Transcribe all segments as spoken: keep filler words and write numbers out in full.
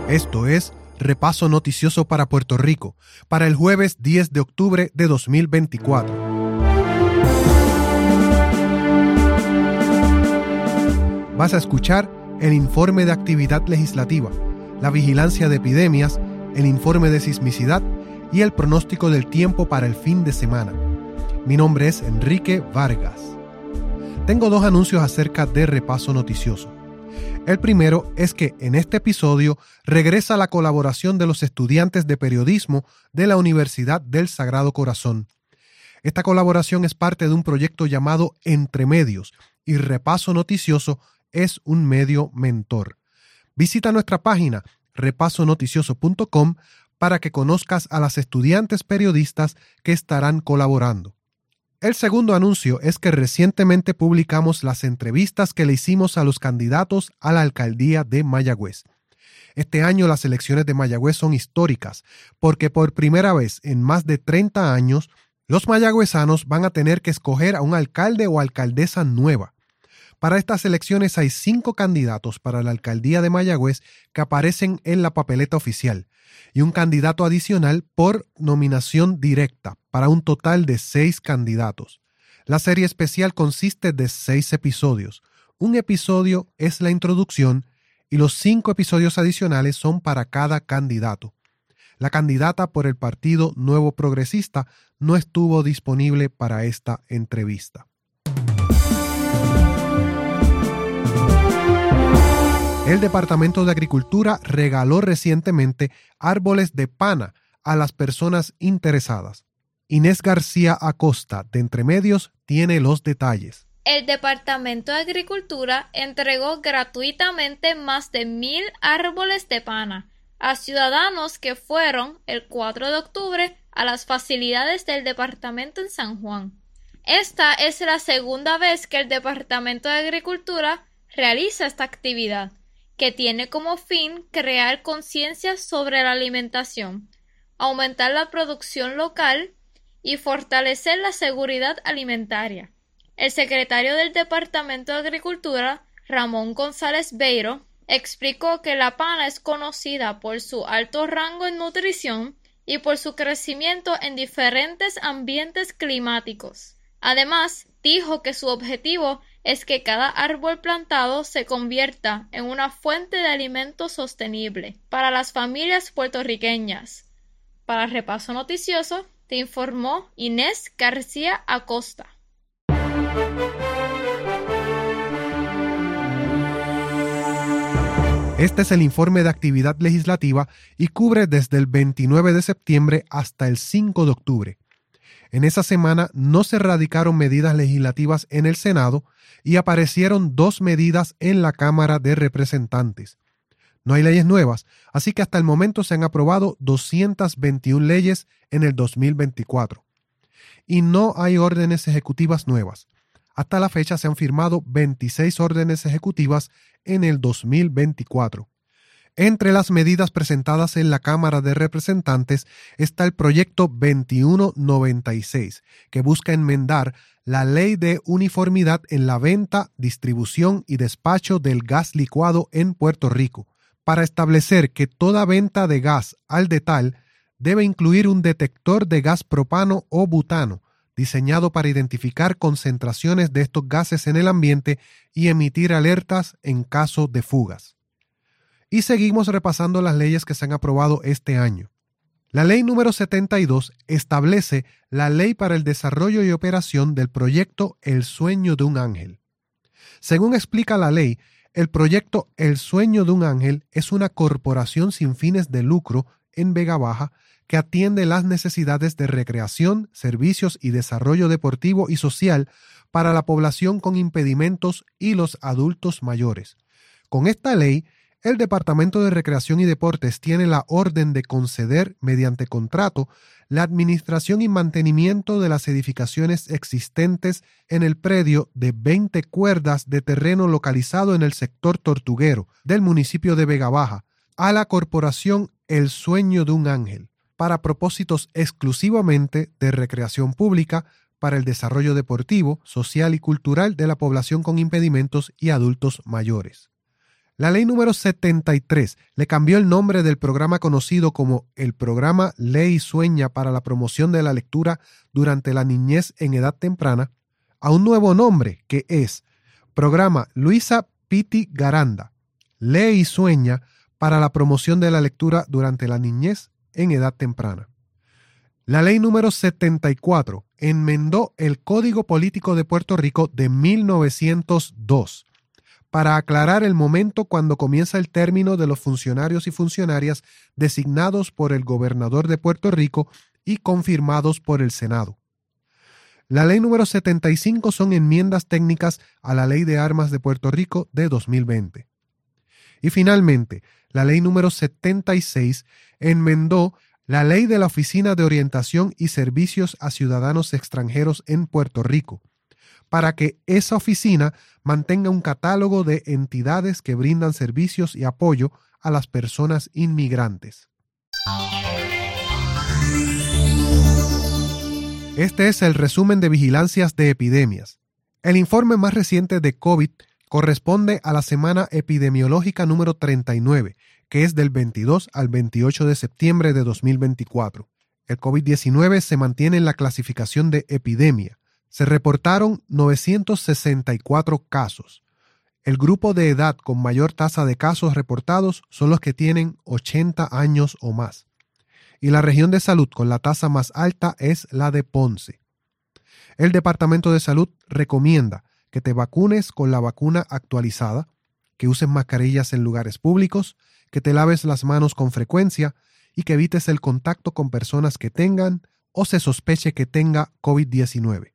Esto es Repaso Noticioso para Puerto Rico, para el jueves diez de octubre de dos mil veinticuatro. Vas a escuchar el informe de actividad legislativa, la vigilancia de epidemias, el informe de sismicidad y el pronóstico del tiempo para el fin de semana. Mi nombre es Enrique Vargas. Tengo dos anuncios acerca de Repaso Noticioso. El primero es que en este episodio regresa la colaboración de los estudiantes de periodismo de la Universidad del Sagrado Corazón. Esta colaboración es parte de un proyecto llamado Entre Medios y Repaso Noticioso es un medio mentor. Visita nuestra página repaso noticioso punto com para que conozcas a las estudiantes periodistas que estarán colaborando. El segundo anuncio es que recientemente publicamos las entrevistas que le hicimos a los candidatos a la alcaldía de Mayagüez. Este año las elecciones de Mayagüez son históricas porque por primera vez en más de treinta años los mayagüezanos van a tener que escoger a un alcalde o alcaldesa nueva. Para estas elecciones hay cinco candidatos para la alcaldía de Mayagüez que aparecen en la papeleta oficial y un candidato adicional por nominación directa, para un total de seis candidatos. La serie especial consiste de seis episodios. Un episodio es la introducción y los cinco episodios adicionales son para cada candidato. La candidata por el Partido Nuevo Progresista no estuvo disponible para esta entrevista. El Departamento de Agricultura regaló recientemente árboles de pana a las personas interesadas. Inés García Acosta, de Entre Medios, tiene los detalles. El Departamento de Agricultura entregó gratuitamente más de mil árboles de pana a ciudadanos que fueron el cuatro de octubre a las facilidades del departamento en San Juan. Esta es la segunda vez que el Departamento de Agricultura realiza esta actividad, que tiene como fin crear conciencia sobre la alimentación, aumentar la producción local y fortalecer la seguridad alimentaria. El secretario del Departamento de Agricultura, Ramón González Beiro, explicó que la pana es conocida por su alto rango en nutrición y por su crecimiento en diferentes ambientes climáticos. Además, dijo que su objetivo es que cada árbol plantado se convierta en una fuente de alimento sostenible para las familias puertorriqueñas. Para Repaso Noticioso, te informó Inés García Acosta. Este es el informe de actividad legislativa y cubre desde el veintinueve de septiembre hasta el cinco de octubre. En esa semana no se radicaron medidas legislativas en el Senado y aparecieron dos medidas en la Cámara de Representantes. No hay leyes nuevas, así que hasta el momento se han aprobado doscientas veintiuna leyes en el dos mil veinticuatro. Y no hay órdenes ejecutivas nuevas. Hasta la fecha se han firmado veintiséis órdenes ejecutivas en el dos mil veinticuatro. Entre las medidas presentadas en la Cámara de Representantes está el proyecto veintiuno noventa y seis, que busca enmendar la Ley de Uniformidad en la venta, distribución y despacho del gas licuado en Puerto Rico, para establecer que toda venta de gas al detal debe incluir un detector de gas propano o butano, diseñado para identificar concentraciones de estos gases en el ambiente y emitir alertas en caso de fugas. Y seguimos repasando las leyes que se han aprobado este año. La ley número setenta y dos establece la Ley para el Desarrollo y Operación del proyecto El Sueño de un Ángel. Según explica la ley, el proyecto El Sueño de un Ángel es una corporación sin fines de lucro en Vega Baja que atiende las necesidades de recreación, servicios y desarrollo deportivo y social para la población con impedimentos y los adultos mayores. Con esta ley, el Departamento de Recreación y Deportes tiene la orden de conceder, mediante contrato, la administración y mantenimiento de las edificaciones existentes en el predio de veinte cuerdas de terreno localizado en el sector Tortuguero del municipio de Vega Baja, a la corporación El Sueño de un Ángel, para propósitos exclusivamente de recreación pública, para el desarrollo deportivo, social y cultural de la población con impedimentos y adultos mayores. La ley número setenta y tres le cambió el nombre del programa conocido como el Programa Ley Sueña para la promoción de la lectura durante la niñez en edad temprana a un nuevo nombre que es Programa Luisa Pitti Garanda, Ley Sueña para la promoción de la lectura durante la niñez en edad temprana. La ley número setenta y cuatro enmendó el Código Político de Puerto Rico de mil novecientos dos para aclarar el momento cuando comienza el término de los funcionarios y funcionarias designados por el gobernador de Puerto Rico y confirmados por el Senado. La ley número setenta y cinco son enmiendas técnicas a la Ley de Armas de Puerto Rico de dos mil veinte. Y finalmente, la ley número setenta y seis enmendó la Ley de la Oficina de Orientación y Servicios a Ciudadanos Extranjeros en Puerto Rico, para que esa oficina mantenga un catálogo de entidades que brindan servicios y apoyo a las personas inmigrantes. Este es el resumen de vigilancias de epidemias. El informe más reciente de COVID corresponde a la semana epidemiológica número treinta y nueve, que es del veintidós al veintiocho de septiembre de dos mil veinticuatro. El COVID diecinueve se mantiene en la clasificación de epidemia. Se reportaron novecientos sesenta y cuatro casos. El grupo de edad con mayor tasa de casos reportados son los que tienen ochenta años o más. Y la región de salud con la tasa más alta es la de Ponce. El Departamento de Salud recomienda que te vacunes con la vacuna actualizada, que uses mascarillas en lugares públicos, que te laves las manos con frecuencia y que evites el contacto con personas que tengan o se sospeche que tenga COVID diecinueve.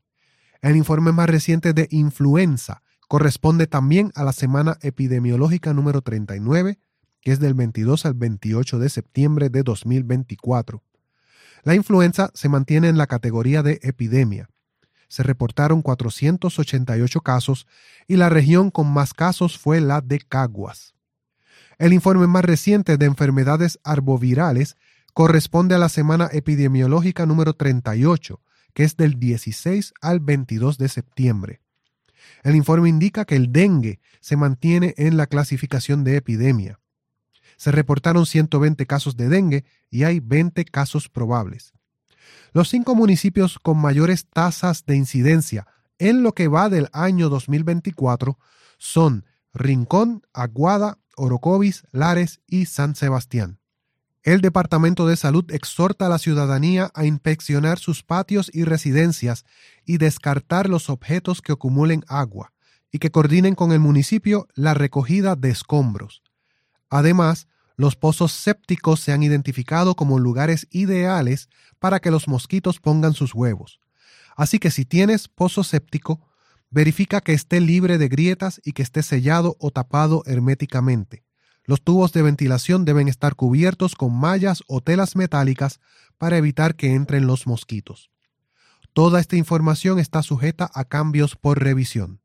El informe más reciente de influenza corresponde también a la semana epidemiológica número treinta y nueve, que es del veintidós al veintiocho de septiembre de dos mil veinticuatro. La influenza se mantiene en la categoría de epidemia. Se reportaron cuatrocientos ochenta y ocho casos y la región con más casos fue la de Caguas. El informe más reciente de enfermedades arbovirales corresponde a la semana epidemiológica número treinta y ocho, que es del dieciséis al veintidós de septiembre. El informe indica que el dengue se mantiene en la clasificación de epidemia. Se reportaron ciento veinte casos de dengue y hay veinte casos probables. Los cinco municipios con mayores tasas de incidencia en lo que va del año dos mil veinticuatro son Rincón, Aguada, Orocovis, Lares y San Sebastián. El Departamento de Salud exhorta a la ciudadanía a inspeccionar sus patios y residencias y descartar los objetos que acumulen agua y que coordinen con el municipio la recogida de escombros. Además, los pozos sépticos se han identificado como lugares ideales para que los mosquitos pongan sus huevos. Así que si tienes pozo séptico, verifica que esté libre de grietas y que esté sellado o tapado herméticamente. Los tubos de ventilación deben estar cubiertos con mallas o telas metálicas para evitar que entren los mosquitos. Toda esta información está sujeta a cambios por revisión.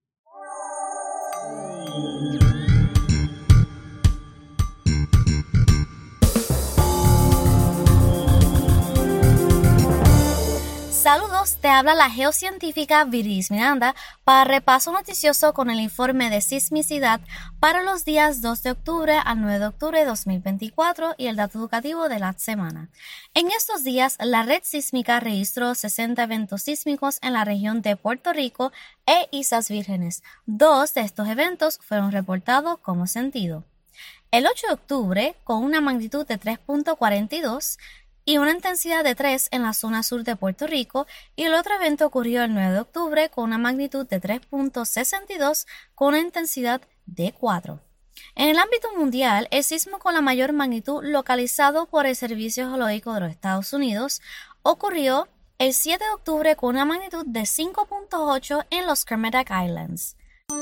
Saludos, te habla la geocientífica Viris Miranda para repaso noticioso con el informe de sismicidad para los días dos de octubre al nueve de octubre de dos mil veinticuatro y el dato educativo de la semana. En estos días, la red sísmica registró sesenta eventos sísmicos en la región de Puerto Rico e Islas Vírgenes. Dos de estos eventos fueron reportados como sentido. El ocho de octubre, con una magnitud de tres punto cuarenta y dos, y una intensidad de tres en la zona sur de Puerto Rico, y el otro evento ocurrió el nueve de octubre con una magnitud de tres punto sesenta y dos con una intensidad de cuatro. En el ámbito mundial, el sismo con la mayor magnitud localizado por el Servicio Geológico de los Estados Unidos ocurrió el siete de octubre con una magnitud de cinco punto ocho en los Kermadec Islands.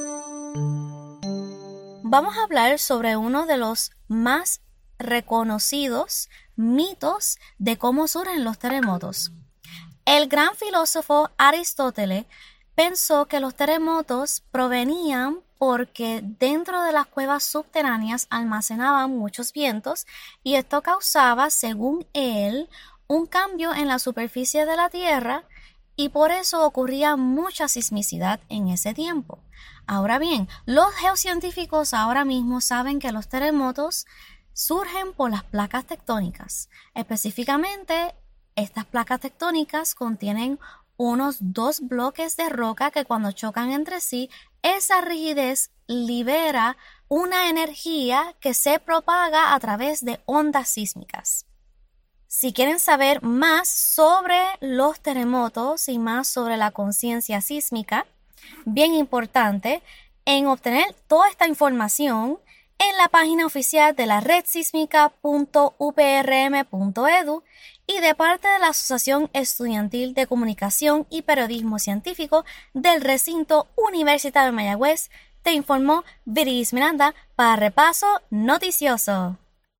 Vamos a hablar sobre uno de los más reconocidos mitos de cómo surgen los terremotos. El gran filósofo Aristóteles pensó que los terremotos provenían porque dentro de las cuevas subterráneas almacenaban muchos vientos y esto causaba, según él, un cambio en la superficie de la Tierra y por eso ocurría mucha sismicidad en ese tiempo. Ahora bien, los geocientíficos ahora mismo saben que los terremotos surgen por las placas tectónicas. Específicamente, estas placas tectónicas contienen unos dos bloques de roca que cuando chocan entre sí, esa rigidez libera una energía que se propaga a través de ondas sísmicas. Si quieren saber más sobre los terremotos y más sobre la conciencia sísmica, bien importante, en obtener toda esta información en la página oficial de la red sísmica punto u p r m punto e d u y de parte de la Asociación Estudiantil de Comunicación y Periodismo Científico del Recinto Universitario de Mayagüez, te informó Viris Miranda para Repaso Noticioso.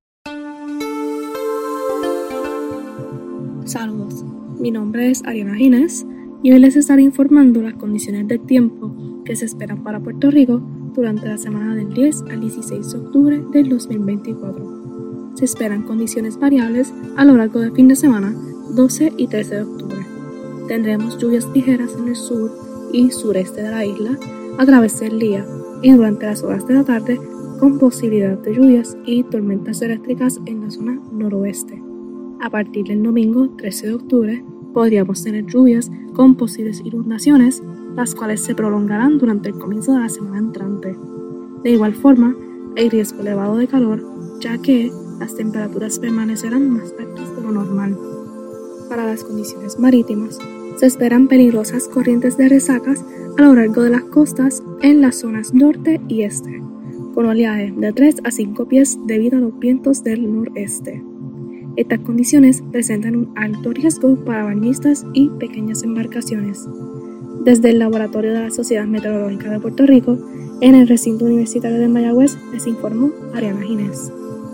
Saludos, mi nombre es Ariana Ginés y hoy les estaré informando las condiciones del tiempo que se esperan para Puerto Rico durante la semana del diez al dieciséis de octubre del dos mil veinticuatro. Se esperan condiciones variables a lo largo del fin de semana doce y trece de octubre. Tendremos lluvias ligeras en el sur y sureste de la isla a través del día y durante las horas de la tarde con posibilidad de lluvias y tormentas eléctricas en la zona noroeste. A partir del domingo trece de octubre podríamos tener lluvias con posibles inundaciones, las cuales se prolongarán durante el comienzo de la semana entrante. De igual forma, hay riesgo elevado de calor, ya que las temperaturas permanecerán más altas de lo normal. Para las condiciones marítimas, se esperan peligrosas corrientes de resacas a lo largo de las costas en las zonas norte y este, con oleaje de tres a cinco pies debido a los vientos del noreste. Estas condiciones presentan un alto riesgo para bañistas y pequeñas embarcaciones. Desde el Laboratorio de la Sociedad Meteorológica de Puerto Rico, en el Recinto Universitario de Mayagüez, les informó Ariana Ginés.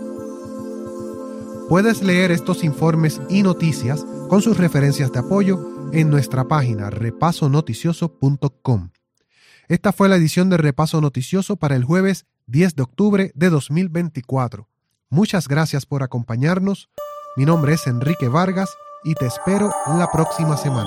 Puedes leer estos informes y noticias con sus referencias de apoyo en nuestra página repaso noticioso punto com. Esta fue la edición de Repaso Noticioso para el jueves diez de octubre de dos mil veinticuatro. Muchas gracias por acompañarnos. Mi nombre es Enrique Vargas y te espero la próxima semana.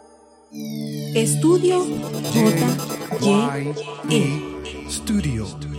Estudio J Y E Studio